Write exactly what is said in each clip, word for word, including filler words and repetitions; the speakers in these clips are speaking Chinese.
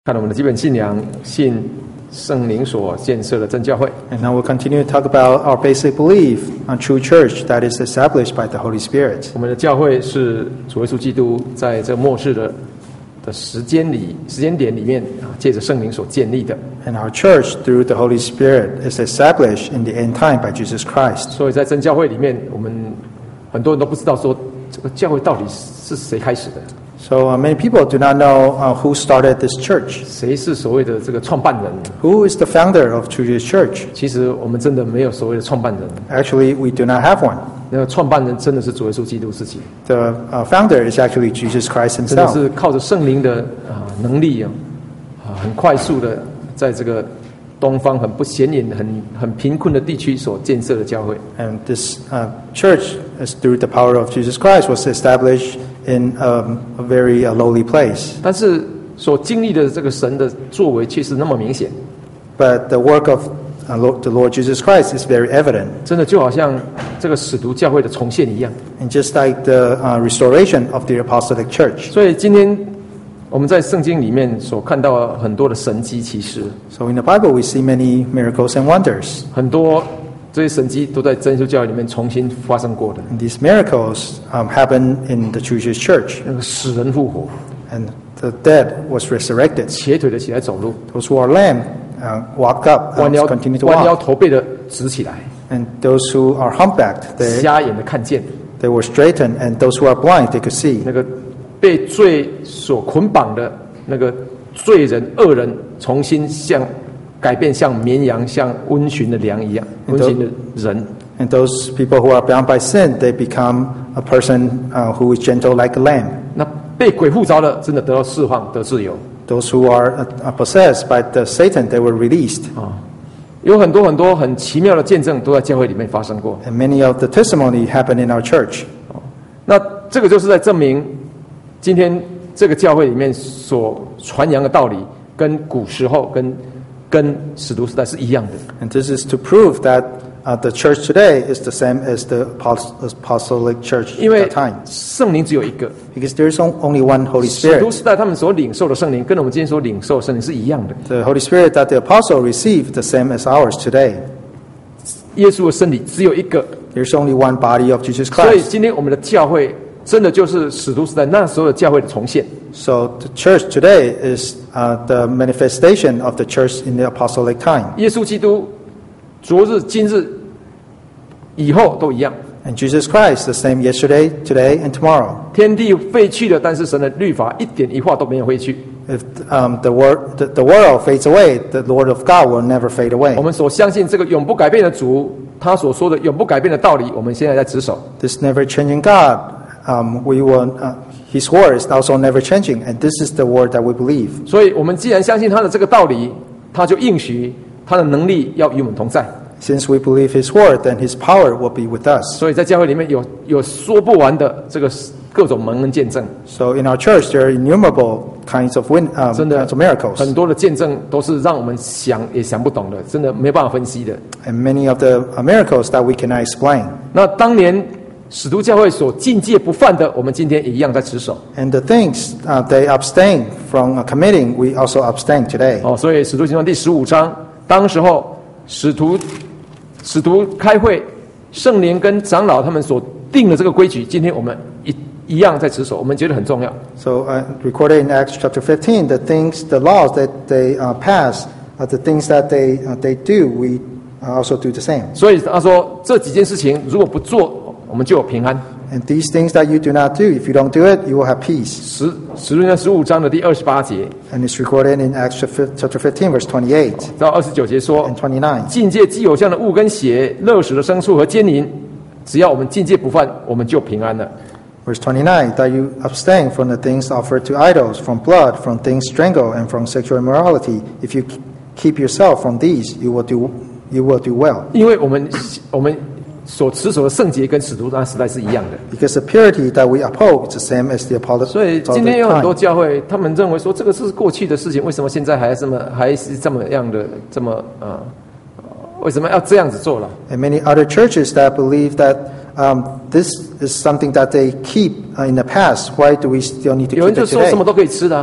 看我们的基本信仰，信圣灵所建设的真教会。 And now we'll continue to talk about our basic belief on true church that is established by the Holy Spirit. 我们的教会是主耶稣基督在这末世的的时间里、时间点里面啊，借着圣灵所建立的。 And our church, through the Holy Spirit, is established in the end time by Jesus Christ. 所以在真教会里面，我们很多人都不知道说这个教会到底是谁开始的。 So uh, many people do not know uh, who started this church. 谁是所谓的这个创办人？ Who is the founder of True Church? 其实我们真的没有所谓的创办人。 Actually, we do not have one. 那个创办人真的是主耶稣基督自己。 The uh, founder is actually Jesus Christ 真的 himself. 是靠着圣灵的啊能力啊，啊很快速的在这个东方很不显眼、很很贫困的地区所建设的教会。 And this uh, church, is through the power of Jesus Christ, was established in um, a very uh, lowly place. 但是所经历的这个神的作为却是那么明显， But the work of uh, Lord, the Lord Jesus Christ is very evident. 真的就好像这个使徒教会的重现一样。 And just like the uh, restoration of the apostolic church. 所以今天我们在圣经里面所看到很多的神迹奇事， So in the Bible, we see many miracles and wonders. 很多这些神迹都在真耶稣教会里面重新发生过的。 And these miracles um, happen in the True Church. 那个死人复活， And the dead was resurrected. 瘸腿的起来走路， Those who are lame uh, walk up 弯 and 腰 continue to 弯腰 walk. 驼背的直起来， And those who are humpbacked, they, 瞎眼的看见， they were straightened. And those who are blind, they could see. 那个被罪所捆绑的那个罪人恶人，重新像改变像绵羊、像温驯的羊一样，温驯的人。 And those people who are bound by sin, they become a person uh, who is gentle like a lamb. 那被鬼附着的，真的得到释放，得自由 Those who are uh, possessed by the Satan, they were released. 啊！有很多很多很奇妙的见证都在教会里面发生过。 And many of the testimony happened in our church. 那这个就是在证明，今天这个教会里面所传扬的道理，跟古时候跟跟使徒时代是一样的。 And this is to prove that uh, the church today is the same as the apostolic church 因 at 为 that time. 圣灵只有一个， Because there is only one Holy 使徒 Spirit. 时代他们所领受的圣灵，跟我们今天所领受的圣灵是一样的。 The Holy Spirit that the apostle received, the same as ours today. 耶稣的身体只有一个， There's only one body of Jesus 所以 Christ. 今天我们的教会真的就是使徒时代那时候的教会的重现。 So the church today is uh, the manifestation of the church in the apostolic time. 耶稣基督昨日、今日、以后都一样。 And Jesus Christ, the same yesterday, today, and tomorrow. 天地废去了，但是神的律法一点一画都没有废去。 If um, the, wor- the, the world fades away, the Lord of God will never fade away. 我们所相信这个永不改变的主，他所说的永不改变的道理，我们现在在持守。 This never-changing God, um, we will, uh, His word is also never-changing, and this is the word that we believe. 所以，我们既然相信他的这个道理，他就应许他的能力要与我们同在。 Since we believe His word, then His power will be with us. 所以在教会里面有有说不完的这个各种蒙恩见证， So in our church, there are innumerable kinds of, win, um, 真的 kinds of miracles. 很多的见证都是让我们想也想不懂的，真的没办法分析的。 And many of the uh, miracles that we cannot explain. 那当年使徒教会所禁戒不犯的，我们今天也一样在持守。 And the things uh, they abstain from uh, committing, we also abstain today. 哦，所以使徒行传第十五章，当时候使徒使徒开会，圣灵跟长老他们所定的这个规矩，今天我们一一样在持守，我们觉得很重要。 So uh, recorded in Acts chapter fifteen, the things, the laws that they uh, pass, uh, the things that they uh, they do, we uh, also do the same. 所以他说这几件事情如果不做，我们就有平安。 And these things that you do not do, if you don't do it, you will have peace. 十使徒行传十五章的第二十八节 And it's recorded in Acts chapter fifteen, verse twenty-eight 到二十九节说 and，twenty-nine. 禁戒既有像的物跟血、热死的牲畜和奸淫，只要我们禁戒不犯，我们就平安了。 Verse twenty-nine, that you abstain from the things offered to idols, from blood, from things strangled, and from sexual immorality. If you keep yourself from these, you will do you will do well. 因为我们我们所持守的圣洁跟使徒那时代是一样的。 Because the purity that we uphold is the same as the apostolic 所以今天有很多 time. 教会，他们认为说这个是过去的事情，为什么现在还这么还是这么样的这么呃，为什么要这样子做了？ And many other churches that believe that um, this is something that they keep uh, in the past. Why do we still need to 有人 keep 就 it 说什么 today? 都可以吃的、啊，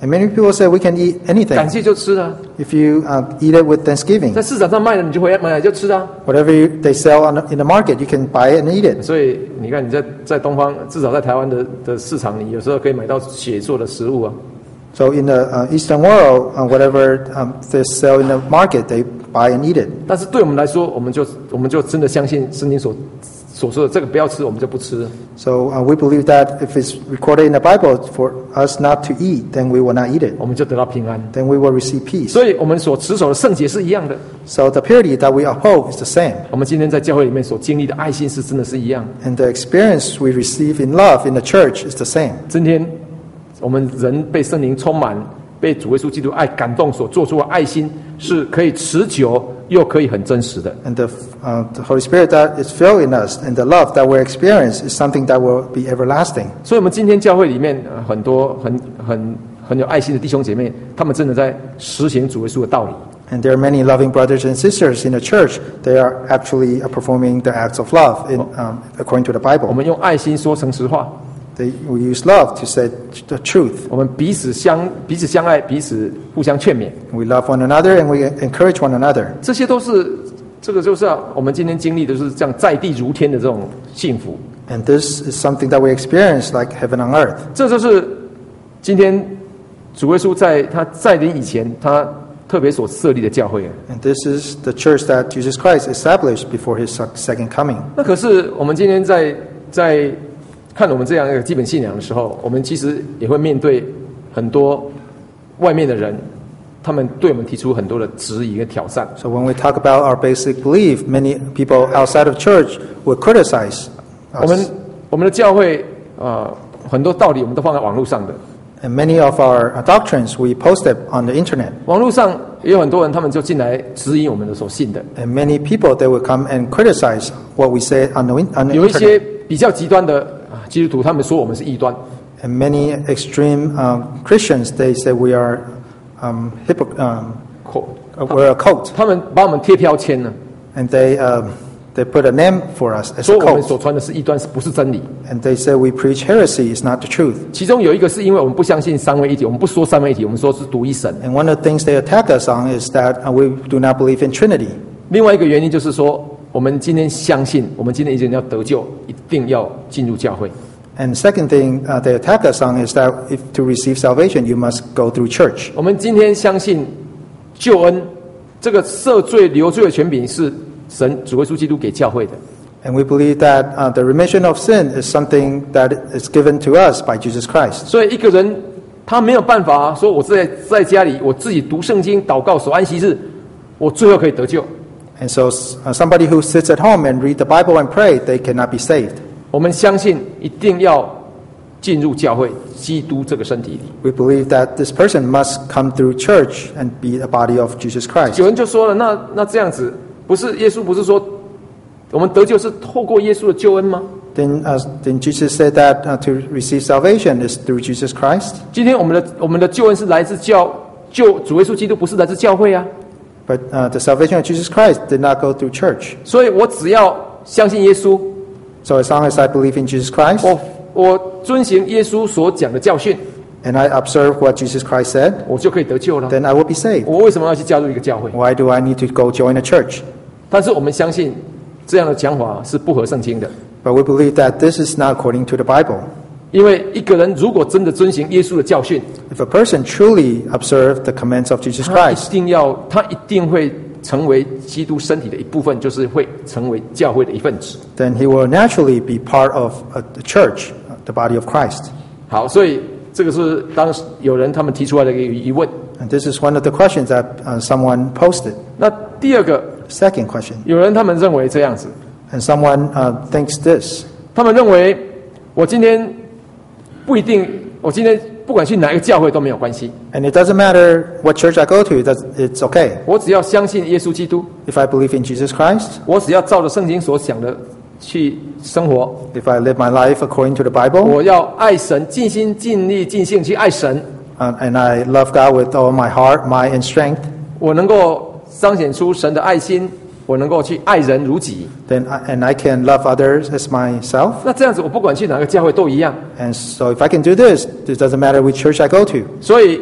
And many people say we can eat 感 anything. 谢就吃啊， If you uh, eat it with Thanksgiving, 在市场上卖的你就回来买来就吃啊。 whatever you, they sell on, the- in the market, you can buy it and eat it. 所以你看你在在东方，至少在台湾的的市场，你有时候可以买到血做的食物啊。 So in the uh, Eastern world, uh, whatever um, they sell in the market, they buy and eat it. 但是对我们来说，我们就我们就真的相信圣经所所说的，这个不要吃，我们就不吃。 So uh, we believe that if it's recorded in the Bible for us not to eat, then we will not eat it. 我们就得到平安。 Then we will receive peace. 所以我们所持守的圣洁是一样的。 So the purity that we uphold is the same. 我们今天在教会里面所经历的爱心是真的是一样。 And the experience we receive in love in the church is the same. 今天我们人被圣灵充满，被主耶稣基督爱感动所做出的爱心，是可以持久又可以很真实的。 And the, uh, the Holy Spirit that is filled in us and the love that we experience is something that will be everlasting. 所以，我们今天教会里面、呃、很多很很很有爱心的弟兄姐妹，他们真的在实行主耶稣的道理。 And there are many loving brothers and sisters in the church. They are actually uh, performing the acts of love in, um, according to the 我 Bible. 们用爱心说诚实话， They, we use love to say the truth. 我们彼此相彼此相爱，彼此互相劝勉， We love one another and we encourage one another. 这些都是这个就是要我们今天经历的就是这样在地如天的这种幸福。 And this is something that we experience like heaven on earth. 这就是今天主耶稣在他在临以前，他特别所设立的教会。 And this is the church that Jesus Christ established before his sec- second coming. 那可是我们今天在在看我们这样一个基本信仰的时候，我们其实也会面对很多外面的人，他们对我们提出很多的质疑跟挑战。 So when we talk about our basic belief, many people outside of church will criticize 我们 us. 我们的教会呃很多道理我们都放在网络上的， And many of our uh, doctrines we posted on the internet. 网络上也有很多人他们就进来质疑我们的所信的， And many people, they will come and criticize what we say on the, in- on the 有一些 internet. 比较极端的啊基督徒，他们说我们是异端。 And many extreme um, Christians, they say we are um, hypoc- um, 口 uh, we're a cult. 他们把我们贴标签呢， And they, um, they put a name for us as 说 a 我们所 cult. 传的是异端，是不是真理？ And they say we preach heresy is not the truth. 其中有一个是因为我们不相信三位一体，我们不说三位一体，我们说是独一神。 And one of the things they attack us on is that uh, we do not believe in Trinity. 另外一个原因就是说，我们今天相信，我们今天一个人要得救，一定要进入教会。 And the second thing uh, they attack us on is that if to receive salvation, you must go through church. 我们今天相信救恩，这个赦罪流罪的权柄是神主耶稣基督给教会的。 And we believe that uh, the remission of sin is something that is given to us by Jesus Christ. 所以一个人他没有办法说，我在在家里我自己读圣经、祷告、守安息日，我最后可以得救。 And so uh, somebody who sits at home and read the Bible and pray, they cannot be saved. 我们相信一定要进入教会，基督这个身体里。 We believe that this person must come through church and be a body of Jesus Christ. 有人就说了，那那这样子，不是耶稣不是说我们得救是透过耶稣的救恩吗？ Then, uh, then Jesus said that uh, to receive salvation is through Jesus Christ. 今天我们的我们的救恩是来自教救主耶稣基督，不是来自教会啊。 But uh, the salvation of Jesus Christ did not go through church. 所以我只要相信耶稣， So as long as I believe in Jesus Christ 我我遵行耶稣所讲的教训， and I observe what Jesus Christ said, 我就可以得救了。 then I will be saved. 我为什么要去加入一个教会？ Why do I need to go join a church? 但是我们相信这样的讲法是不合圣经的， But we believe that this is not according to the Bible. 因为一个人如果真的遵行耶稣的教训， If a person truly observed the commands of Jesus 他一 Christ, 定要他一定会成为基督身体的一部分，就是会成为教会的一份子。 then he will naturally be part of uh, the church, uh, the body of Christ. 好，所以这个是当时有人他们提出来的一个疑问。 And this is one of the questions that uh, someone posted. 那第二个， Second question. 有人他们认为这样子， And someone uh, thinks this. 他们认为我今天不一定，我今天不管去哪一个教会都没有关系， And it doesn't matter what church I go to, that's, it's okay. 我只要相信耶稣基督， If I believe in Jesus Christ, 我只要照着圣经所讲的去生活， if I live my life according to the Bible, 我要爱神，尽心尽力尽性去爱神， uh, and I love God with all my heart, mind, and strength, 我能够彰显出神的爱心，我能够去爱人如己。 then I, and I can love others as myself. 那这样子，我不管去哪个教会都一样。 And so if I can do this, it doesn't matter which church I go to. 所以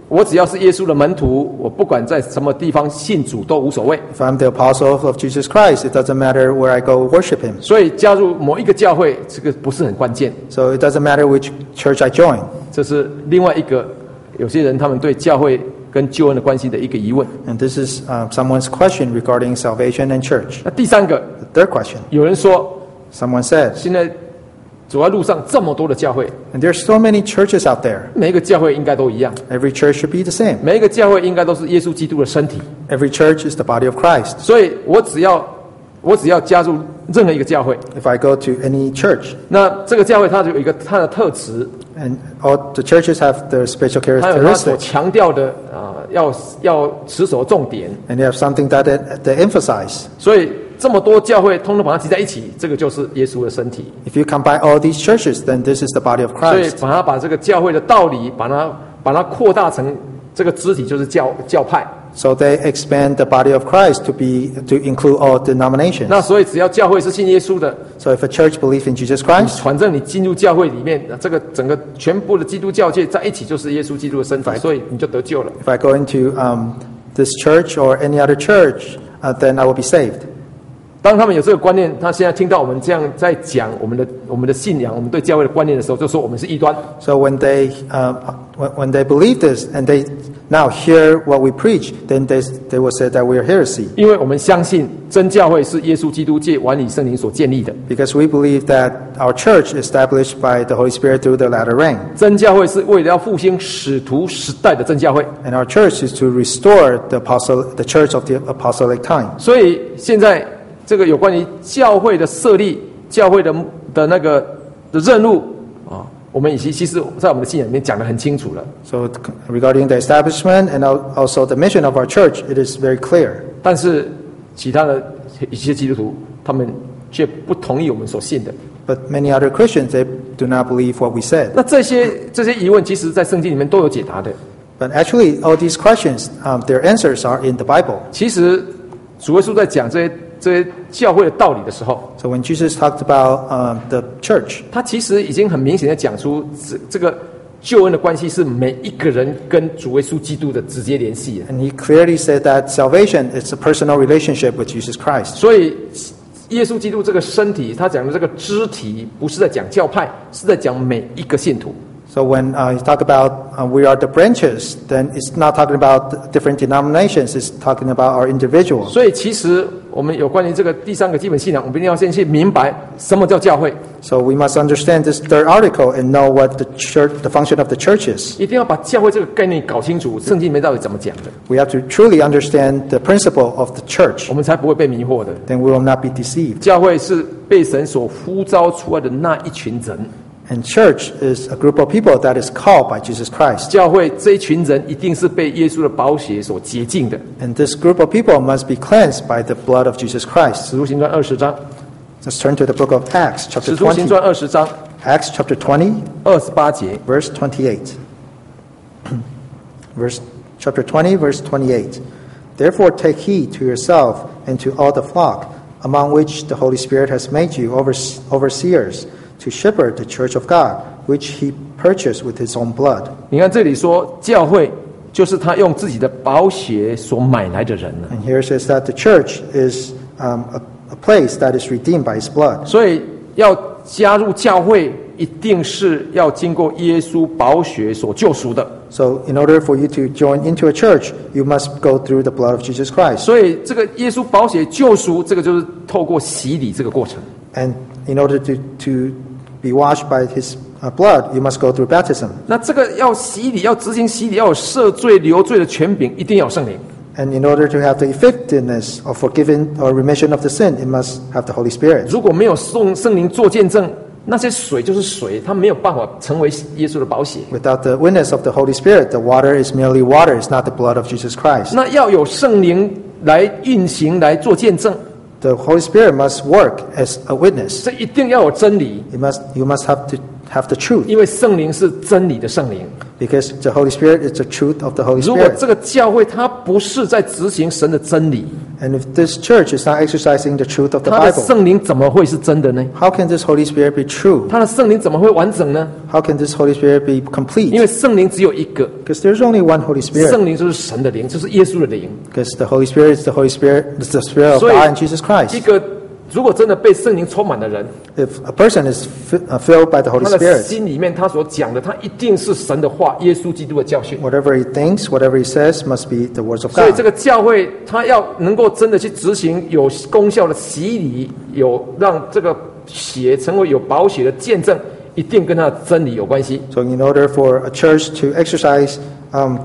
我只要是耶稣的门徒，我不管在什么地方信主都无所谓。 If I'm the apostle of Jesus Christ, it doesn't matter where I go worship him. 所以加入某一个教会，这个不是很关键， So it doesn't matter which church I join. 这是另外一个有些人他们对教会跟救恩的关系的一个疑问。 And this is uh, someone's question regarding salvation and church. 那第三个， The third question. 有人说， Someone said, 现在走在路上这么多的教会， and there's so many churches out there. 每一个教会应该都一样， Every church should be the same. 每一个教会应该都是耶稣基督的身体。 Every church is the body of Christ. 所以我只要我只要加入任何一个教会， If I go to any church, 那这个教会它就有一个它的特质， and all the churches have their special 它有它所 characteristics, 强调的啊、要要持守的重点。 and they have something that they, they emphasize. 所以这么多教会通通把它集在一起，这个就是耶稣的身体。 If you combine all these churches, then this is the body of 所以 Christ. 把它把这个教会的道理，把它把它扩大成这个肢体，就是教教派。 So they expand the body of Christ to be to include all denominations. 那所以只要教会是信耶稣的， So if a church believes in Jesus Christ, 反正你进入教会里面，这个整个全部的基督教界在一起就是耶稣基督的身体，所以你就得救了。 if I go into um, this church or any other church, uh, then I will be saved. 当他们有这个观念，他现在听到我们这样在讲我们的我们的信仰，我们对教会的观念的时候，就说我们是异端。 So when they um, when, when they believe this and they now hear what we preach, then they they will say that we are heresy, 因为我们相信真教会是耶稣基督借完以圣灵所建立的， because we believe that our church is established by the Holy Spirit through the latter rain, 真教会是为了要复兴使徒时代的真教会。 and our church is to restore the apostle the church of the apostolic time. 所以现在这个有关于教会的设立、教会的的那个的任务啊，我们已经其实在我们的信仰里面讲得很清楚了。 So regarding the establishment and al- also the mission of our church, it is very clear. 但是其他的一些基督徒，他们却不同意我们所信的。 But many other Christians, they do not believe what we said. 那这些这些疑问，其实在圣经里面都有解答的。 But actually, all these questions, um, their answers are in the Bible. 其实主耶稣在讲这些这些教会的道理的时候， So when Jesus talked about um, the church, 他其实已经很明显的讲出这这个救恩的关系是每一个人跟主耶稣基督的直接联系的。 and he clearly said that salvation is a personal relationship with Jesus Christ. 所以耶稣基督这个身体，他讲的这个肢体，不是在讲教派，是在讲每一个信徒。 So when uh, he talk about uh, we are the branches, then it's not talking about different denominations, it's talking about our individuals. 所以其实我们有关于这个第三个基本信仰，我们一定要先去明白什么叫教会， So we must understand this third article and know what the church, the function of the church is. 一定要把教会这个概念搞清楚，圣经里面到底怎么讲的， We have to truly understand the principle of the church, 我们才不会被迷惑的。 then we will not be deceived. 教会是被神所呼召出来的那一群人， And church is a group of people that is called by Jesus Christ. 教会这一群人一定是被耶稣的宝血所洁净的。 And this group of people must be cleansed by the blood of Jesus Christ. 使徒行传二十章， Let's turn to the book of Acts, 使 chapter 徒行 twenty. 传二十章 Acts chapter twenty, 二十八节， verse twenty-eight. verse, chapter twenty, verse twenty-eight. Therefore take heed to yourself and to all the flock, among which the Holy Spirit has made you overs- overseers, to shepherd the church of God, which he purchased with his own blood. 你看这里说教会就是他用自己的宝血所买来的人了。 And here it says that the church is um, a, a place that is redeemed by his blood. 所以要加入教会，一定是要经过耶稣宝血所救赎的。 So in order for you to join into a church, you must go through the blood of Jesus Christ. 所以这个耶稣宝血救赎，这个就是透过洗礼这个过程。 And in order to, to be washed by his uh, blood, you must go through baptism. 那这个要洗礼，要执行洗礼，要有赦罪流罪的权柄，一定要有圣灵。 And in order to have the effectiveness of forgiving or remission of the sin, it must have the Holy Spirit. 如果没有圣圣灵做见证，那些水就是水，它没有办法成为耶稣的宝血。 Without the witness of the Holy Spirit, the water is merely water, it's not the blood of Jesus Christ. 那要有圣灵来运行来做见证， The Holy Spirit must work as a witness. 这一定要有真理， It must, you must have to have the truth, 因为圣灵是真理的圣灵。 Because the Holy Spirit is the truth of the Holy 如果 Spirit. 这个教会它不是在执行神的真理， And if this church is not exercising the truth of the 它的 Bible, 圣灵怎么会是真的呢？ how can this Holy Spirit be true? 它的圣灵怎么会完整呢？ How can this Holy Spirit be 因 complete? 为圣灵只有一个， Because there's only one Holy Spirit. 圣灵就是神的灵，就是耶稣的灵。 Because the Holy Spirit is the Holy Spirit, is the Spirit of 所以 God and Jesus 一 Christ. 个如果真的被圣灵充满的人， If a person is fi- uh, filled by the Holy 他的 Spirit, 心里面他所讲的，他一定是神的话，耶稣基督的教训。 whatever he thinks, whatever he says, must be the words of 所以这 God. 个教会，他要能够真的去执行有功效的洗礼，有让这个血成为有宝血的见证，一定跟他的真理有关系。 So in order for a church to exercise, um,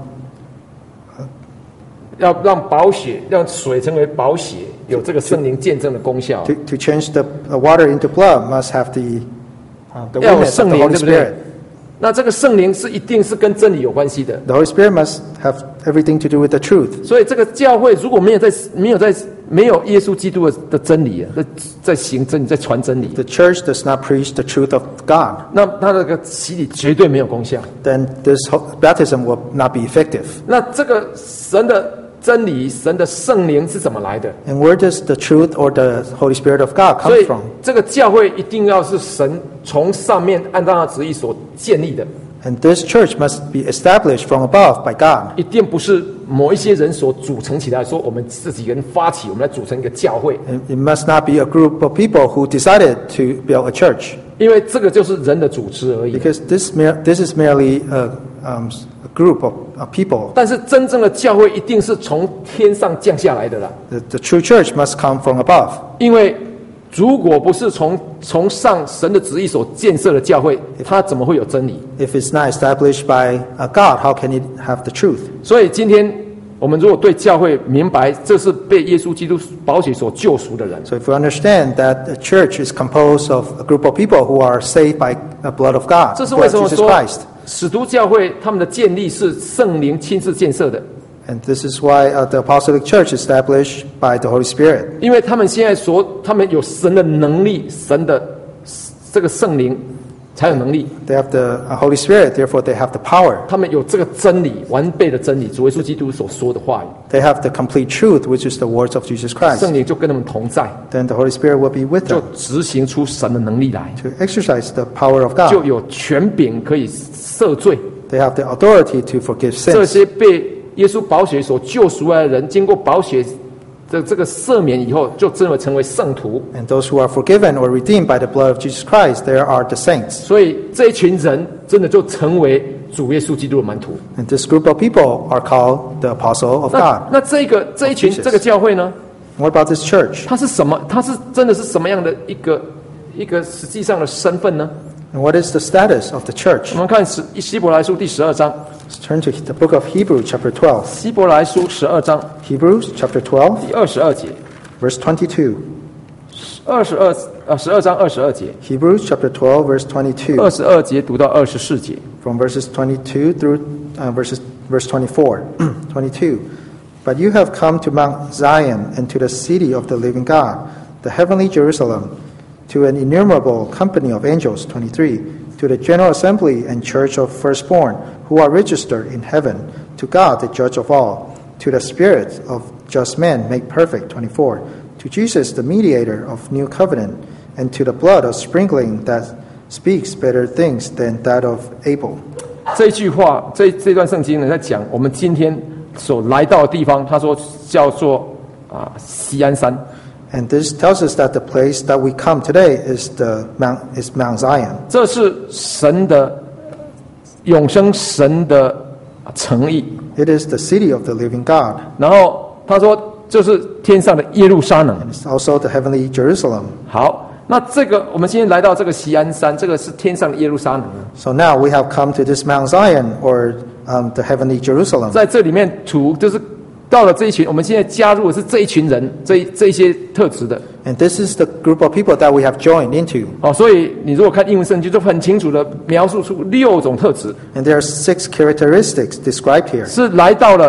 要让宝血，让水成为宝血，有这个圣灵见证的功效。 to, to change the uh, water into blood, must have the, uh, the 要有 witness of 圣 the 灵， Holy 对不对 Spirit.？ 那这个圣灵是一定是跟真理有关系的。 The Holy Spirit must have everything to do with the truth. 所以这个教会如果没有在没有在没有耶稣基督的的真理啊，在在行真理，在传真理， The church does not preach the truth of God, 那他这个洗礼绝对没有功效。 then this ho- baptism will not be effective. 那这个神的真理、神的圣灵是怎么来的？ And where does the truth or the Holy Spirit of God 所 come 以 from? 这个教会一定要是神从上面按照他的旨意所建立的， And this church must be established from above by God. 一定不是某一些人所组成起来，说我们自己人发起，我们来组成一个教会， And it must not be a group of people who decided to build a church, 因为这个就是人的组织而已。 because this mere, this is merely a, um, a group of, of people. 但是真正的教会一定是从天上降下来的啦， The, the true church must come from above. 因为如果不是从从上神的旨意所建设的教会，它怎么会有真理？ If it's not established by uh, God, how can it have the truth? 所以今天我们如果对教会明白，这是被耶稣基督宝血所救赎的人， So if we understand that the church is composed of a group of people who are saved by the blood of God, 这是 blood 为 of 什么 Jesus 说 Christ. 使徒教会他们的建立是圣灵亲自建设的， And this is why uh, the apostolic church is established by the Holy Spirit. 因为他们现在所他们有神的能力，神的这个圣灵才有能力， They have the uh, Holy Spirit, therefore they have the power. 他们有这个真理，完备的真理，主耶稣基督所说的话语， They have the complete truth, which is the words of Jesus Christ. 圣灵就跟他们同在， Then the Holy Spirit will be with 就 them 执行出神的能力来， to exercise the power of 就 God. 有权柄可以赦罪。 They have the authority to forgive 这 sins. 些被耶稣宝血所救赎来的人，经过宝血的这个赦免以后，就真的成为圣徒。 And those who are forgiven or redeemed by the blood of Jesus Christ, they are the saints. 所以这一群人真的就成为主耶稣基督的门徒。 And this group of people are called the apostle of 那 God. 那这个这一群 Jesus 这个教会呢， What about this church? 它是什么？它是真的是什么样的一个一个实际上的身份呢？ And what is the status of the church? 我们看希希伯来书第十二章， Let's turn to the book of Hebrews, chapter twelve. 希伯来书十二章 Hebrews, chapter twelve, 第二十二节， verse twenty-two. 二十二呃十二章二十二节， Hebrews, chapter twelve, verse twenty-two. 二十二节读到二十四节。 From verses twenty-two through uh, verses, verse twenty-four. twenty-two. But you have come to Mount Zion and to the city of the living God, the heavenly Jerusalem, to an innumerable company of angels, twenty-three, to the general assembly and church of firstborn, who are registered in heaven, to God, the judge of all, to the spirits of just men made perfect, twenty-four, to Jesus, the mediator of new covenant, and to the blood of sprinkling that speaks better things than that of Abel. 这一句话，这这段圣经呢，在讲我们今天所来到的地方，他说叫做啊锡安山。 And this tells us that the place that we come today is the Mount is Mount Zion. 这是神的永生神的诚意。 It is the city of the living God. 然后他说，就是天上的耶路撒冷。 It's also the heavenly Jerusalem. 好，那这个我们今天来到这个锡安山，这个是天上的耶路撒冷啊。 So now we have come to this Mount Zion, or um, the heavenly Jerusalem. 在这里面图就是到了这一群，我们现在加入的是这一群人，这一这一些特质的。 And this is the group of people that we have joined into. 哦，所以你如果看英文圣经，就很清楚的描述出六种特质， And there are six characteristics described here. 是来到了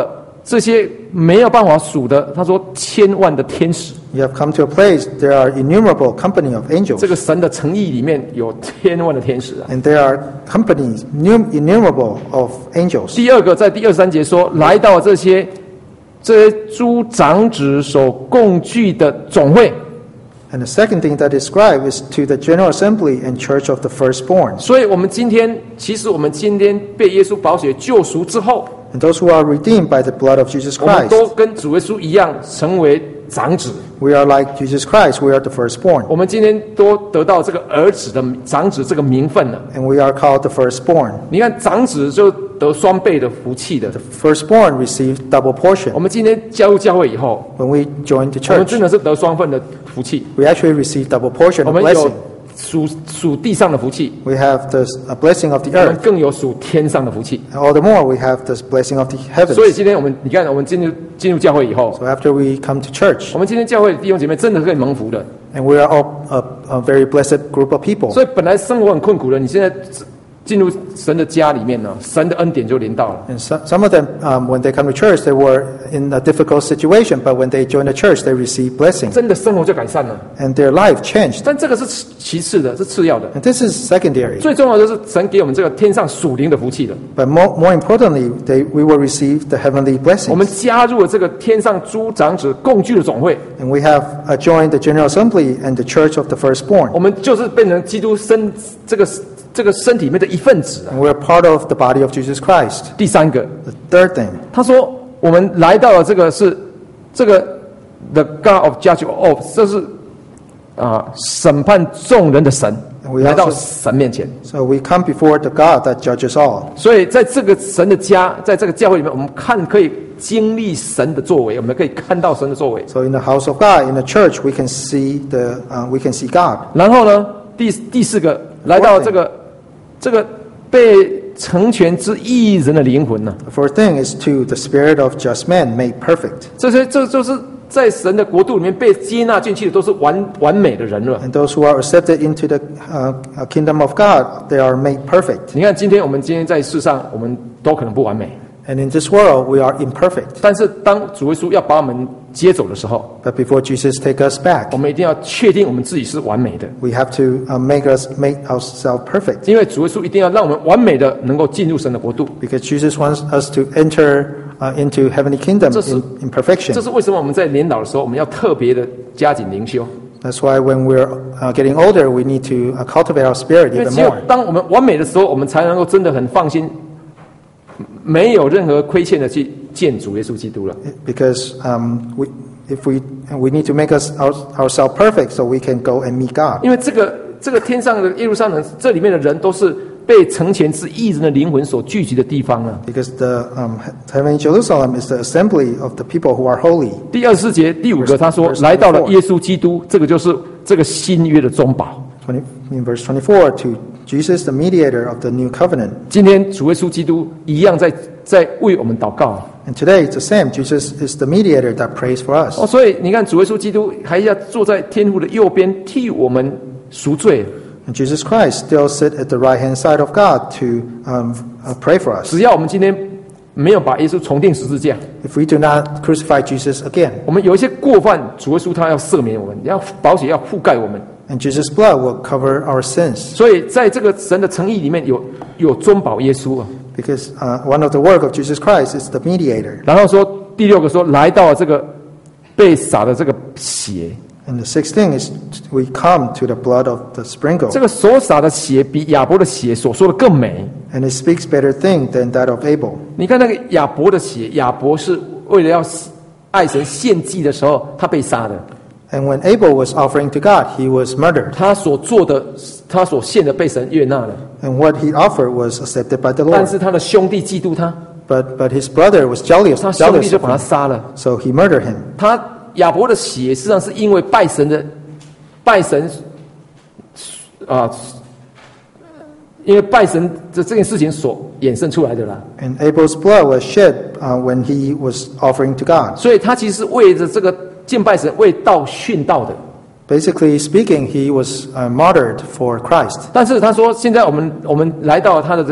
这些没有办法数的，他说千万的天使。 You have come to a place, there are innumerable company of angels. 这个神的诚意里面有千万的天使啊。 And there are companies, innumerable of angels. 第二个，在第二十三节说，来到这些这些诸长子所共聚的总会。 And the second thing that described is to the General Assembly and Church of the Firstborn. 所以我们今天，其实我们今天被耶稣宝血救赎之后， And those who are redeemed by the blood of Jesus 我们都 Christ, 跟主耶稣一样，成为长子。 we are like Jesus Christ, we are the firstborn. 我们今天都得到这个儿子的长子这个名分了。 And we are called the firstborn. 你看，长子就得双倍的福气的。 Firstborn receive double 我 portion. 们今天加入教会以后， When we join the 我们 church, 真的是得双份的福气。 we actually receive double portion 我 of 们有 blessing. 属属地上的福气， We have the a blessing of the 我们 earth. 更有属天上的福气。 And all the more, we have the blessing of the 所以 heavens. 今天我们，你看，我们进入进入教会以后， So after we come to church, 我们今天教会的弟兄姐妹真的可以蒙福的。 and we are all a, a very blessed group of people. 所以本来生活很困苦的，你现在进入神的家里面呢，神的恩典就临到了。 And so, some of them, um, when they come to church, they were in a difficult situation, but when they join the church, they receive blessing. 真的生活就改善了。 And their life changed. 但这个是其次的，是次要的。 And this is secondary. 最重要的就是神给我们这个天上属灵的福气的。 But more, more importantly, they, we will receive the heavenly 我们 blessings. 加入了这个天上诸长子共聚的总会， And we have uh, joined the General Assembly and the Church of the Firstborn. 我们就是变成基督身这个这个身体里面的一份子啊。 And we're part of the body of Jesus Christ. 第三个， The third thing, 他说我们来到了这个是这个 the God of Judge of， 这是啊审判众人的神， We 来到 also- 神面前。 so we come before the God that judges all. 所以在这个神的家，在这个教会里面，我们看可以经历神的作为，我们可以看到神的作为。 So in the house of God, in the church, we can see the uh, we can see God. 然后呢，第第四个来到这个这个被成全之义人的灵魂呢， The fourth thing is to the spirit of just men made perfect. 这些这就是在神的国度里面被接纳进去的，都是完完美的人了。 And those who are accepted into the uh, uh, kingdom of God, they are made perfect. 你看，今天我们今天在世上，我们都可能不完美， And in this world, we are imperfect. 但是当主耶稣要把我们接走的时候， But before Jesus take us back, 我们一定要确定我们自己是完美的， we have to uh, make us make ourselves perfect. 因为主耶稣一定要让我们完美的能够进入神的国度。 Because Jesus wants us to enter uh, into heavenly kingdom 这是- in, in perfection. 这是为什么我们在年老的时候，我们要特别的加紧灵修， That's why when we're uh, getting older, we need to uh, cultivate our spirit 因为 even 只有 more. 当我们完美的时候，我们才能够真的很放心，没有任何亏欠的去见主耶稣基督了。 Because um, we, if we we need to make us our, ourselves perfect so we can go and meet God. 因为这个这个天上的耶路撒冷，这里面的人都是被成全之义人的灵魂所聚集的地方啊。 Because the um, heavenly Jerusalem is the assembly of the people who are holy. 第二十四节第五个，他说 Verse 来到了耶稣基督，这个就是这个新约的中保。 twenty, in verse twenty-four, to Jesus, the mediator of the new covenant. 今天主耶稣基督一样在在为我们祷告 And today it's the same. Jesus is the mediator that prays for us. 哦，所以你看主耶稣基督还要坐在天父的右边替我们赎罪。 And Jesus Christ still sit at the right hand side of God to um, uh, pray for us. 只要我们今天没有把耶稣重钉十字架， If we do not crucify Jesus again, 我们有一些过犯，主耶稣他要赦免我们，要保险要覆盖我们。 and Jesus' blood will cover our sins. 所以在这个神的诚意里面有有中保耶稣啊。 Because uh, one of the work of Jesus Christ is the mediator. 然后说第六个说来到了这个被洒的这个血， And the sixth thing is we come to the blood of the sprinkle. 这个所洒的血比亚伯的血所说的更美。 And it speaks better thing than that of Abel. 你看那个亚伯的血，亚伯是为了要爱神献祭的时候，他被杀的。 And when Abel was offering to God, he was murdered. 他所做的，他所献的被神悦纳了。 And what he offered was accepted by the 但 Lord. 是他的兄弟嫉妒他， But, but his brother was jealous, 他兄弟 jealous 就 of 把他 him. 杀了。 So he murdered him. 他亚伯的血实际上是因为拜神的拜神啊、因为拜神的这件事情所衍生出来的啦。 And Abel's blood was shed uh, when he was offering to God. 所以他其实是为着这个敬拜神、为道殉道的。 Basically speaking, he was uh, martyred for Christ. 但是他说，现在我们我们来到他的这个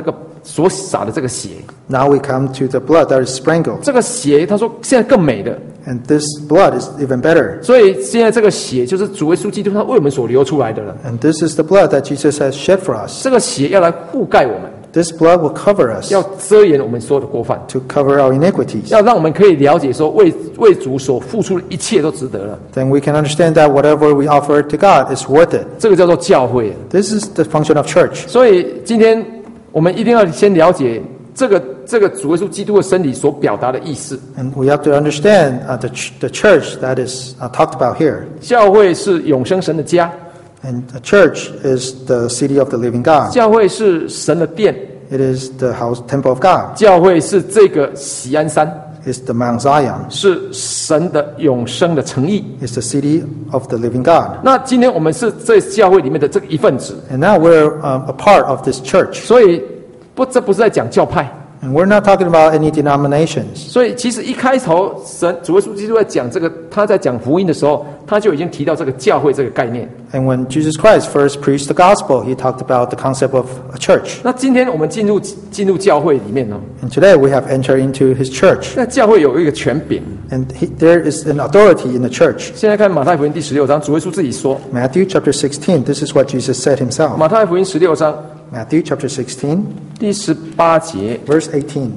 所洒的这个血， Now we come to the blood that is sprinkled. 这个血他说现在更美的， And this blood is even better. 所以现在这个血就是主耶稣基督他为我们所流出来的了。 And this is the blood that Jesus has shed for us. 这个血要来覆盖我们， This blood will cover us 要遮掩我们所有的过犯， to cover our iniquities. 要让我们可以了解说为为主所付出的一切都值得了。 Then we can understand that whatever we offer to God is worth it. 这个叫做教会。 This is the function of church. 所以今天我们一定要先了解这个这个主耶稣基督的身体所表达的意思。 And we have to understand uh, the, ch- the church that is uh, talked about here. 教会是永生神的家， And the church is the city of the living God. 教会是神的殿， It is the house temple of God. 教会是这个喜安山， It's the Mount Zion. 是神的永生的诚意。 It's the city of the living God. 那今天我们是这教会里面的这个一份子， And now we're um, a part of this church. 所以不，这不是在讲教派。 And we're not talking about any denominations. 所以其实一开头，神主耶稣基督在讲这个，他在讲福音的时候，他就已经提到这个教会这个概念。 And when Jesus Christ first preached the gospel, he talked about the concept of a church. 那今天我们进入进入教会里面呢， And today we have entered into his church. 那教会有一个权柄。 And he, there is an authority in the church. 现在看马太福音第十六章，主耶稣自己说， Matthew chapter sixteen, this is what Jesus said himself. 马太福音十六章 Matthew chapter sixteen, 第十八节， verse eighteen.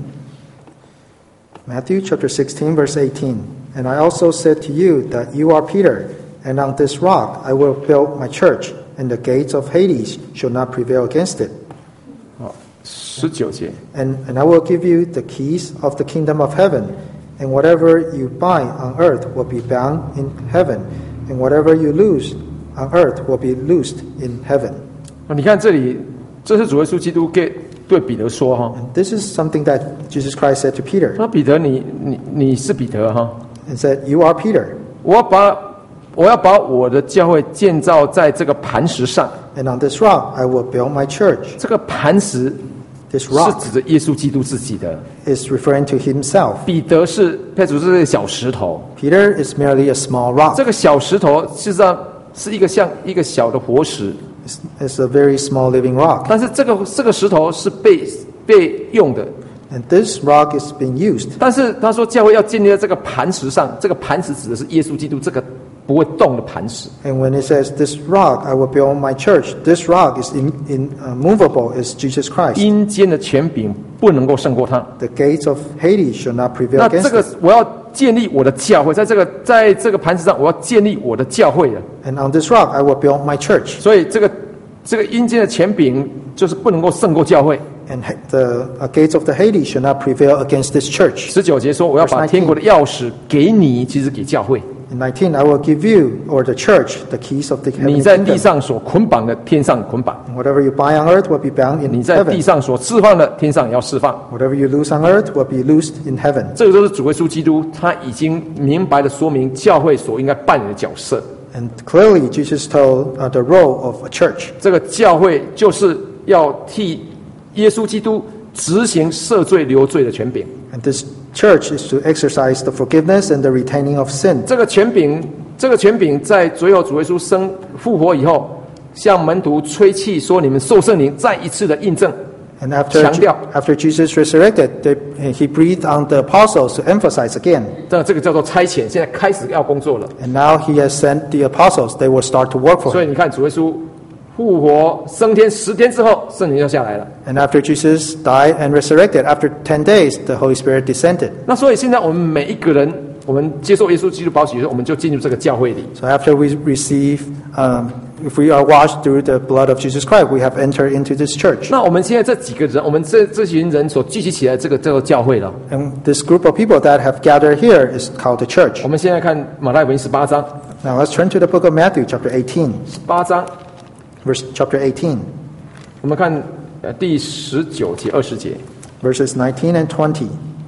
Matthew chapter sixteen, verse eighteen. And I also said to you that you are Peter, and on this rock I will build my church, and the gates of Hades shall not prevail against it. 好，十九节， And, and I will give you the keys of the kingdom of heaven, and whatever you bind on earth will be bound in heaven, and whatever you loose on earth will be loosed in heaven. 你看这里，这是主耶稣基督给对彼得说哈， And this is something that Jesus Christ said to Peter. 说彼得你你你是彼得哈， And said, You are Peter, 我要把我要把我的教会建造在这个磐石上， and on this rock I will build my church. 这个磐石 This 是 rock 指着耶稣基督自己的， is referring to himself. 彼得是佩主是这个小石头， Peter is merely a small rock. 这个小石头事实上是一个像一个小的活石， It's, it's a very small living rock. 但是这个这个石头是被被用的， And this rock is being used. 但是他说教会要建立在这个磐石上，这个磐石指的是耶稣基督这个不会动的磐石。 And when it says, This rock I will build my church, this rock is in, in, uh, movable, is Jesus Christ. 阴间的权柄不能够胜过他。 The gates of Hades shall not prevail 那这 against 个 it. 我要建立我的教会，在这个在这个磐石上，我要建立我的教会了。 And on this rock I will build my church. 所以这个这个阴间的权柄就是不能够胜过教会。 And ha- the uh, gates of the Hades shall not prevail against this church. 十九节说，我要把天国的钥匙给你，其实给教会。 In nineteen, I will give you, or the church, the keys of the 你 heavenly 在地 kingdom. 上所捆绑的，天上捆绑； And whatever you bind on earth will be bound 你 in 在地 heaven. 上所释放的，天上也要释放。 Whatever you loose on earth will be loosed in heaven. 这个都是主耶稣基督他已经明白的说明教会所应该扮演的角色。 And clearly, Jesus told uh, the role of a church. 这个教会就是要替耶稣基督执行赦罪留罪的权柄。 And this church is to exercise the forgiveness and the retaining of sin. 这个权柄，这个权柄在最后主耶稣生复活以后，向门徒吹气说：“你们受圣灵，再一次的印证。” And after, 强调。 after Jesus resurrected, they, he breathed on the apostles to emphasize again. 这这个叫做差遣，现在开始要工作了。 And now he has sent the apostles. They will start to work for 所以 him. 你看，主耶稣复活升天十天之后，圣灵就下来了。 And after Jesus died and resurrected, after ten days, the Holy Spirit descended. 那所以现在我们每一个人，我们接受耶稣基督宝血的时候，我们就进入这个教会里。 So after we receive, um, if we are washed through the blood of Jesus Christ, we have entered into this church. 那我们现在这几个人，我们这这群人所聚集起来，这个叫做教会了。 And this group of people that have gathered here is called the church. 我们现在看马太福音十八章， Now let's turn to the book of Matthew, chapter eighteen, 十八章， verse chapter eighteen, 我们看呃第十九节、二十节。 verses nineteen and twenty.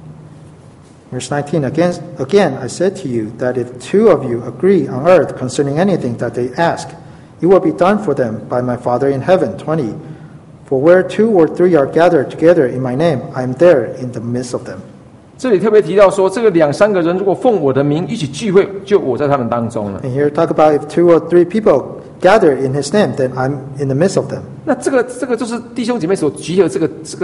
Verse nineteen, again, again, I said to you that if two of you agree on earth concerning anything that they ask, it will be done for them by my Father in heaven. twenty. For where two or three are gathered together in my name, I am there in the midst of them. 这里特别提到说，这个两三个人如果奉我的名一起聚会，就我在他们当中了。 And here talk about if two or three people gather in his name, then I'm in the midst of them. 那这个这个就是弟兄姐妹所集合这个这个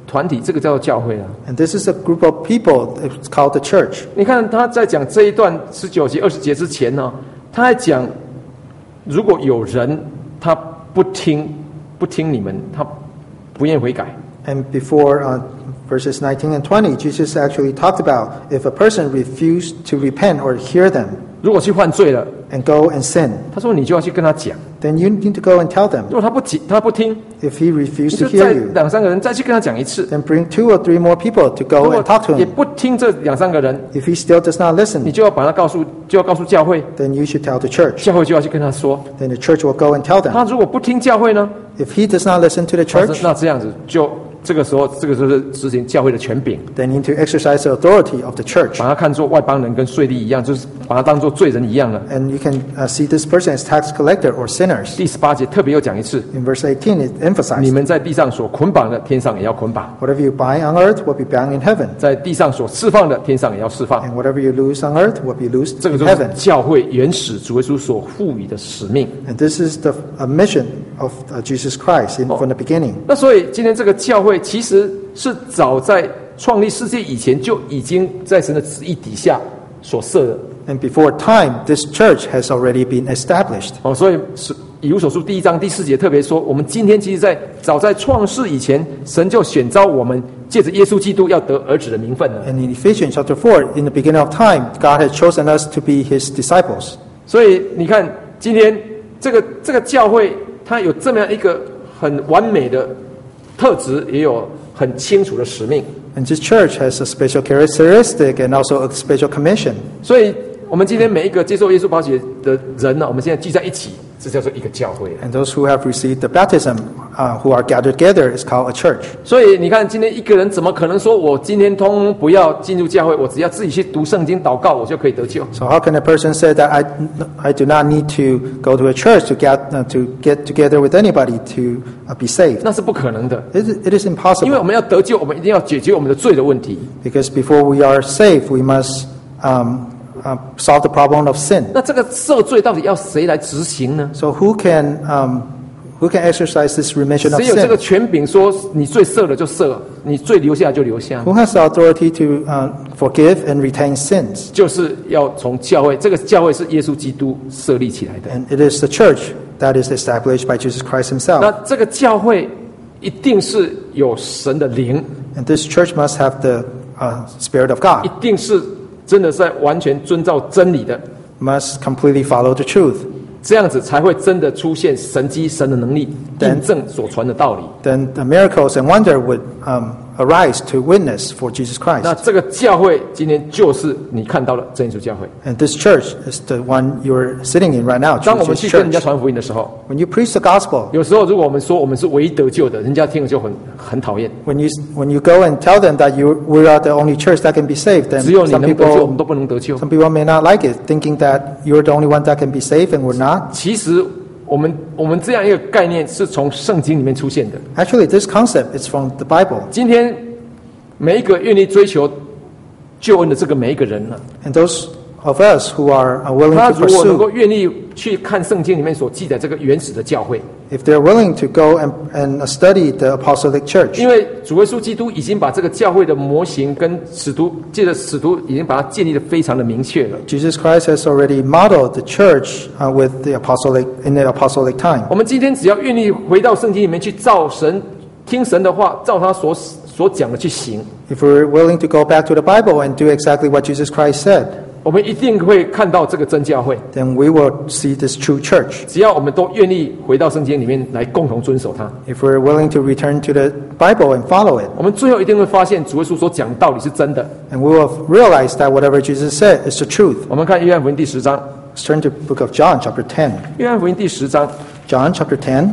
团体，这个叫做教会啊。 And this is a group of people. It's called the church. 你看他在讲这一段十九节、二十节之前呢，他在讲，如果有人他不听不听你们，他不愿悔改。 And before uh, verses nineteen and twenty, Jesus actually talked about if a person refused to repent or hear them 如果去犯罪了， and go and sin, 他说你就要去跟他讲。 then you need to go and tell them. 如果他不听，他不听， If he 你 refused 就 to 再 hear you, 两三个人再去跟他讲一次。 then bring two or three more people to 如 go 果 and talk to 也 him. 不听这两三个人， If he still does not 你 listen, 就要把他告诉，就要告诉教会， then you should tell the church. 教会就要去跟他说。 Then the church will go and tell 他 them. 如果不听教会呢？ If he does not listen to the 那 church, 那这样子就这个时候，这个就是执行教会的权柄， then you need to exercise the authority of the church. 把他看作外邦人跟税吏一样，就是把他当作罪人一样了。 And you can uh, see this person as tax collector or sinners. 第十八节特别又讲一次， In verse eighteen, it 你 emphasized, 们在地上所捆绑的，天上也要捆绑； whatever you bind on earth will be bound in heaven, 在地上所释放的，天上也要释放。 and whatever you loose on earth will be loosed 这个 in 就是 heaven. 教会原始主耶稣所赋予的使命。 And this is the uh, mission of uh, Jesus Christ in, from the beginning. 那所以今天这个教会其实是早在创立世界以前就已经在神的旨意底下所设的。 And before time, this church has already been established. 哦，所以是以弗所书第一章第四节特别说，我们今天其实在早在创世以前，神就选召我们，借着耶稣基督要得儿子的名分了。 And in Ephesians chapter four, in the beginning of time, God had chosen us to be His disciples. 所以你看，今天这个这个教会，它有这么样一个很完美的特质，也有很清楚的使命。 And this church has a special characteristic and also a special commission. 所以，我们今天每一个接受耶稣宝血的人呢，我们现在聚在一起，这叫做一个教会。 And those who have received the baptism, uh, who are gathered together, is called a church. 所以你看，今天一个人怎么可能说我今天通通不要进入教会，我只要自己去读圣经、祷告，我就可以得救？ So how can a person say that I, I do not need to go to a church to get, uh, to get together with anybody to uh, be saved? 那是不可能的， It, is- it is 因为我 impossible. 们要得救，我们一定要解决我们的罪的问题。 Because before we are saved, we must um, uh, solve the problem of sin. 那这个赦罪到底要谁来执行呢？ So who can, um, who can exercise this remission of 谁有这个 sin? 权柄说你罪赦了就赦，你罪留下就留下？ Who has the authority to uh, forgive and retain sins? 就是要从教会，这个教会是耶稣基督设立起来的。 And it is the church that is established by Jesus Christ 那 himself. 这个教会一定是有神的灵， And this church must have the uh, Spirit of 一 God, 定是真的在完全遵照真理的， must completely follow the truth. 这样子才会真的出现神迹、神的能力，印证所传的道理。 Then the miracles and wonder would um, arise to witness for Jesus 那 Christ. 这个教会今天就是你看到的真耶稣教会。 And this church is the one you're sitting in right now, 当我们 Jesus 去跟人家 Church. 传福音的时候， When you preach the gospel, 有时候如果我们说我们是唯一得救的，人家听了就很很讨厌。 when you when you go and tell them that you we are the only church that can be saved, then 只有你 some 能得救，我们 people 都不能得救。 some people may not like it, thinking that you're the only one that can be saved and we're not. 其实我们我们这样一个概念是从圣经里面出现的。 Actually, this concept is from the Bible. 今天每一个愿意追求救恩的这个每一个人呢， And those of us who are uh, willing 他 to 如果能够 pursue, 愿意去看圣经里面所记载这个原始的教会， if they're willing to go and, and uh, study the apostolic church, 因为主耶稣基督已经把这个教会的模型跟使徒，借着使徒已经把它建立的非常的明确了。 Jesus Christ has already modeled the church uh, with the apostolic in the apostolic time. 我们今天只要愿意回到圣经里面去照神听神的话，照他所所讲的去行， If we're willing to go back to the Bible and do exactly what Jesus Christ said, 我们一定会看到这个真教会。 then we will see this true church. 只要我们都愿意回到圣经里面来共同遵守它， If we're willing to return to the Bible and follow it, 我们最后一定会发现主耶稣所讲的道理是真的。 and we will realize that whatever Jesus said is the truth. 我们看约翰福音第十章， Let's turn to the book of John, chapter ten. 约翰福音第十章 John, chapter ten,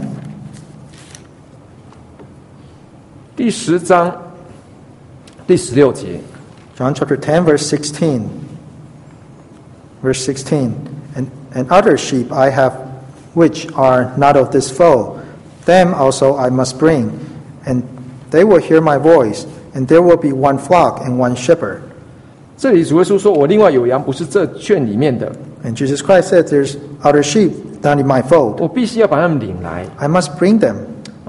第十章第十六节， John chapter ten, verse sixteen. Verse sixteen. And, and other sheep I have which are not of this fold, them also I must bring, and they will hear my voice, and there will be one flock and one shepherd. 这里主耶稣说：“我另外有羊，不是这圈里面的， And Jesus Christ said, there's other sheep not in my fold. 我必须要把他们领来。” I must bring them.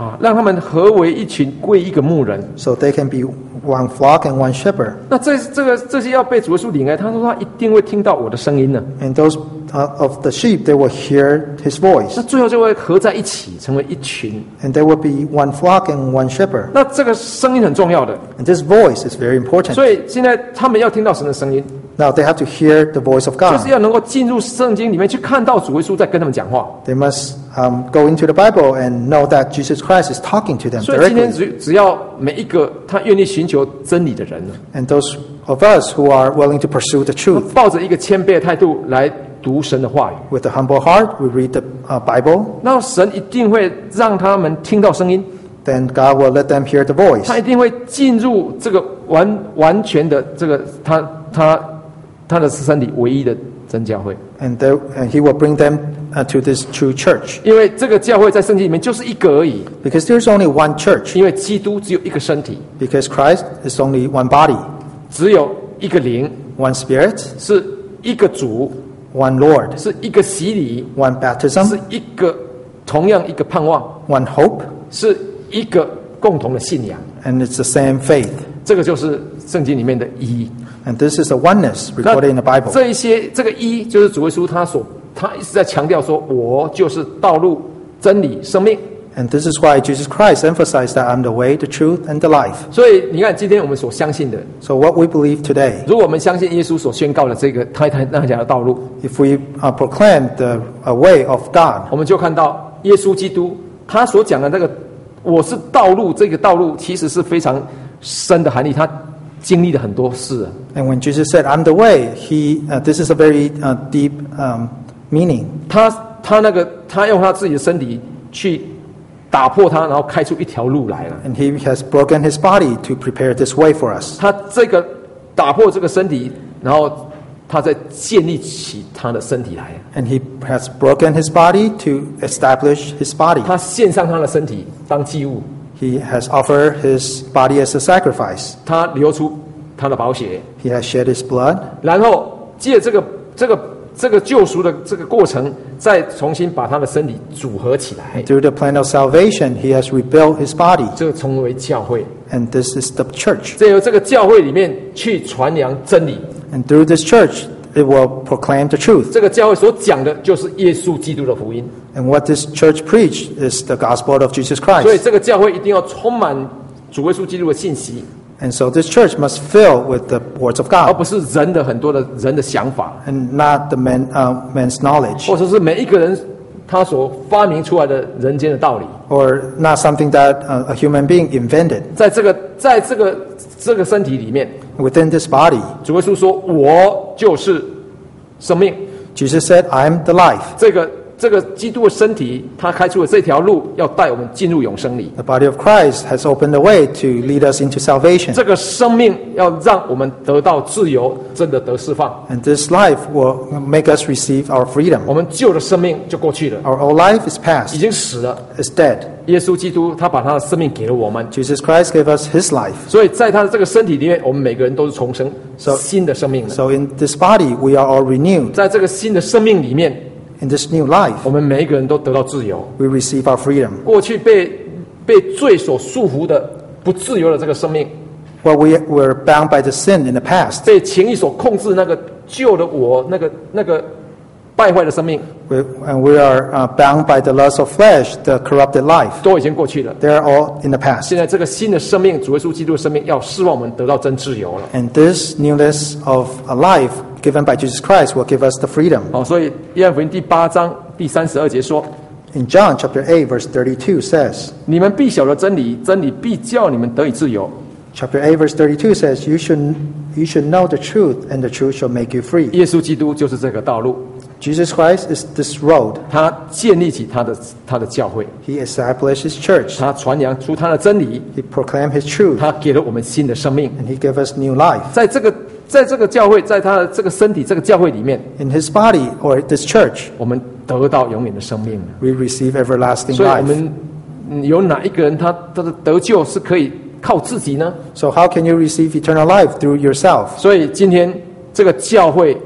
啊，让他们合为一群，归一个牧人。 so they can be one flock and one shepherd. 那这这个这些要被主耶稣领来，他说他一定会听到我的声音呢。 And those uh, of the sheep, they will hear his voice. 那最后就会合在一起，成为一群。 And they will be one flock and one shepherd. 那这个声音很重要的， And this voice is very important. 所以现在他们要听到神的声音， Now they have to hear the voice of 就 God. 是要能够进入圣经里面去看到主耶稣在跟他们讲话。 They must um, go into the Bible and know that Jesus Christ is talking to them 所以今天 directly. 只只要每一个他愿意寻求真理的人， And those of us who are willing to pursue the truth, 抱着一个谦卑的态度来读神的话语， with a humble heart, we read the uh, Bible, 那神一定会让他们听到声音， then God will let them hear the voice. 他一定会进入这个完完全的这个他他他的身体唯一的真教会。 And, they, and He will bring them uh, to this true church. 因为这个教会在圣经里面就是一个而已， Because there's only one church. 因为基督只有一个身体， Because Christ is only one body, 只有一个灵， one Spirit, 是一个主， one Lord, 是一个洗礼， one 是 baptism, 一个同样一个盼望， one hope, 是一个共同的信仰。 and it's the same faith. 这个就是圣经里面的一。 And this is the oneness 那 recorded in the Bible. 这一些这个一就是主耶稣他所他一直在强调说，我就是道路、真理、生命。 And this is why Jesus Christ emphasized that I'm the way, the truth, and the life. 所以你看，今天我们所相信的， So what we believe today, 如果我们相信耶稣所宣告的这个他他那条的道路， if we uh, proclaim the uh, way of God, 我们就看到耶稣基督他所讲的那个我是道路，这个道路其实是非常深的含义，他经历了很多事。 and when Jesus said, I'm the way, he, uh, this is a very uh, deep um, meaning. 他他那个他用他自己的身体去打破它，然后开出一条路来了。 And he has broken his body to prepare this way for us. 他这个打破这个身体，然后他再建立起他的身体来。 And he has broken his body to establish his body. 他献上他的身体当祭物， He has offered his body as a sacrifice. 他流出他的宝血， He has shed his blood. 然后借这个这个这个救赎的这个过程，再重新把他的身体组合起来， Through the plan of salvation, he has rebuilt his body. 这个称为教会。 And this is the church. 再由这个教会里面去传扬真理， And through this church, it will proclaim the truth. 这个教会所讲的就是耶稣基督的福音。 And what this church preached is the gospel of Jesus 所以 Christ. 这个教会一定要充满主耶稣基督的信息， And so this church must fill with the words of 而 God 不是人的很多的人的想法， and not the man, uh, man's knowledge, 或者是每一个人他所发明出来的人间的道理。 or not something that uh, a human being invented. 在这个在这个这个身体里面， Within this body, 主耶稣说：“我就是生命。 Jesus said, I am the life. ” 这个这个基督的身体，他开出了这条路，要带我们进入永生里。 The body of Christ has opened the way to lead us into salvation. 这个生命要让我们得到自由，真的得释放。 And this life will make us receive our freedom. 我们旧的生命就过去了， Our old life is 已 past, 经死了。 is dead. 耶稣基督他把他的生命给了我们， Jesus Christ gave us his life. 所以在他的这个身体里面，我们每个人都是重生 So- 新的生命了。 So in this body, we are all renewed. 在这个新的生命里面， In this new life, 我们每一个人都得到自由。 we receive our freedom. 过去被被罪所束缚的不自由的这个生命， Well, we were bound by the sin in the past. 被情欲所控制那个旧的我，那个那个败坏的生命， We, and we are uh, bound by the lust of flesh, the corrupted life. 都已经过去了。 They are all in the past. 现在这个新的生命，主耶稣基督的生命，要希望我们得到真自由了。 And this newness of a life given by Jesus Christ will give us the freedom. 哦，所以约翰福音第八章第三十二节说：“ In John chapter eight, verse thirty-two says, 你们必晓得真理，真理必叫你们得以自由。 chapter eight, verse thirty-two says, you should, you should know the truth, and the truth shall make you free. 耶稣基督就是这个道路， Jesus Christ is this road. 他建立起他的他的教会， He established his church. 他传扬出他的真理， He proclaimed his truth, 他给了我们新的生命。 and he gave us new life. 在这个在这个教会，在他的这个身体这个教会里面， In his body, or this church, 我们得到永远的生命了。 we receive everlasting 所以，我 life. 们嗯有哪一个人他他的得救是可以靠自己呢？ So how can you receive eternal life through yourself? 所以今天这个教会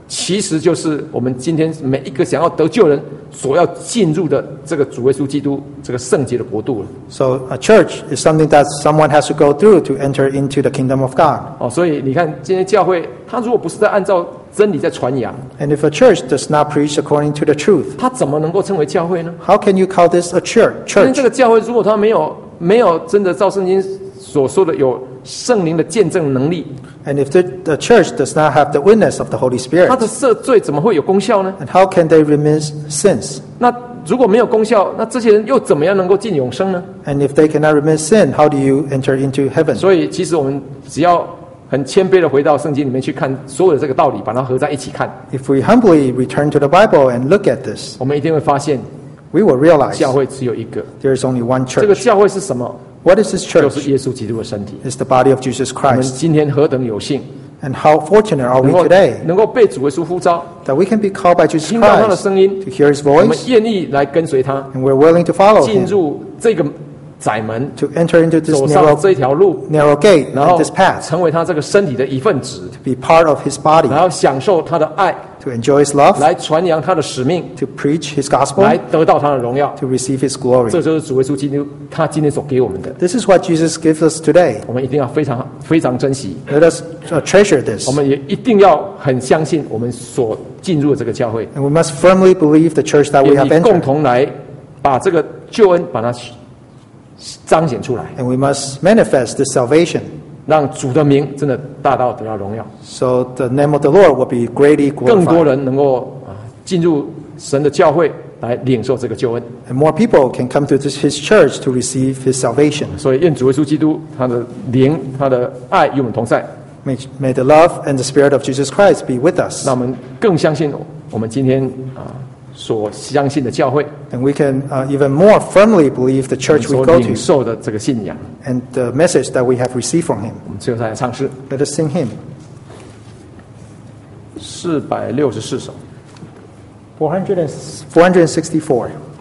其实就是我们今天每一个想要得救人所要进入的这个主耶稣基督这个圣洁的国度了。 So a church is something that someone has to go through to enter into the kingdom of God. 哦，所以你看，今天教会它如果不是在按照真理在传扬， And if a church does not preach according to the truth, 它怎么能够称为教会呢？ how can you call this a church? 因为 Church. 这个教会如果它没有没有真的照圣经所说的有圣灵的见证能力， And if the, the church does not have the witness of the Holy 它 Spirit, 的赦罪怎么会有功效呢？ and how can they remit sins? 那如果没有功效，那这些人又怎么样能够进永生呢？ And if they cannot remit sin, how do you enter into heaven? 所以，其实我们只要很谦卑的回到圣经里面去看所有的这个道理，把它合在一起看， If we humbly return to the Bible and look at this, 我们一定会发现， we will realize 教会只有一个。 there is only one 这个 church. 教会是什么？ What is this 就 church? 是耶稣基督的身体。 It's the body of Jesus 我们 Christ. 今天何等有幸， And how fortunate are 能 we 够 today 能够被主耶稣呼召， that we can be called by Jesus 听到他的 Christ 声音， to hear His 我们 voice, 愿意来跟随他， and we're willing to follow 进 Him, 入这个窄门， to enter into this 走上 narrow, 这一条路， narrow gate 然 and 后 this path, 成为他这个身体的一份子， be part of His body, 然后享受他的爱， to enjoy His love, 来传扬他的使命， to preach His 来 gospel, 得到他的荣耀。 to receive His glory. 这就是主耶稣基督他今天所给我们的， This is what Jesus gives us today. 我们一定要非常非常珍惜， Let us uh, treasure this. 我们也一定要很相信我们所进入的这个教会， And we must firmly believe the church that we 也 have 以共 entered. 同来把这个救恩把它彰显出来， And we must manifest this salvation 让主的名真的大到得到荣耀， so the name of the Lord will be greatly 更多 glorified. 人能够啊进入神的教会来领受这个救恩。 And more people can come to this, His church to receive His salvation. 所以愿主耶稣基督他的灵、他的爱与我们同在， May, may the love and the Spirit of Jesus Christ be with us. 让我们更相信我们今天啊所相信的教会， And we can uh, even more firmly believe the 我们 church we 所 go 领 to 受的这个信仰。 and the message that we have received from Him. 我们最后再来唱诗 Let us sing hymn 四百六十四首。 four sixty-four.